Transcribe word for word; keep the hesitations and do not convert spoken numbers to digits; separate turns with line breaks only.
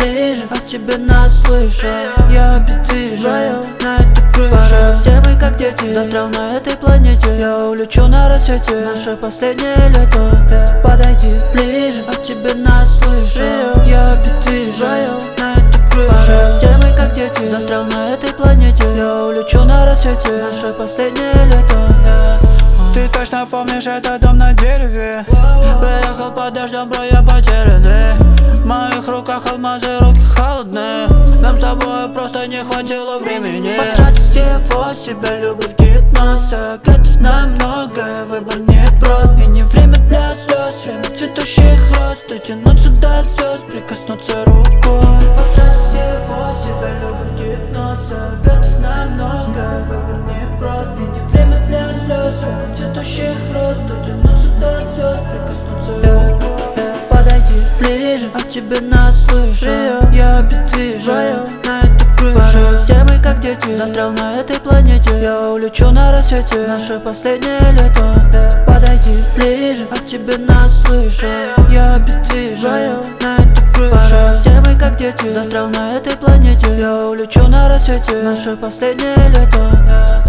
ближе, а тебе нас слышу. Я обездвижаю на этой крыше. Все мы как дети, застрял на этой планете. Я улечу на рассвете, наше последнее лето. Подойди ближе, а тебе нас слышу. Я обездвижаю на этой крыше. Все мы как дети, застрял на этой планете. Я улечу на рассвете, наше последнее лето.
Ты точно помнишь этот дом на дереве? Приехал под дождем, бро, я потерянный. В моих руках алмазы, руки холодные. Нам с тобой просто не хватило времени.
Потратить всего себя, любовь, гипноз. Готов на многое, выбор непрост. И не время для слез, время цветущих роз. Дотянуться до звезд, прикоснуться рукой. Потратить всего себя, любовь, гипноз. Готов на многое, выбор непрост. И не время для слез, время цветущих роз. Дотянуться до звезд, прикоснуться рукой. Подойди ближе, а тебе нас слышу. Я обездвижаю на этой крыше. Все мы как дети, застрял на этой планете. Я улечу на рассвете, наше последнее лето. Подойди ближе, а тебе нас слышу. Я обездвижаю на этой крыше. Все мы как дети, застрял на этой планете. Я улечу на рассвете, наше последнее лето.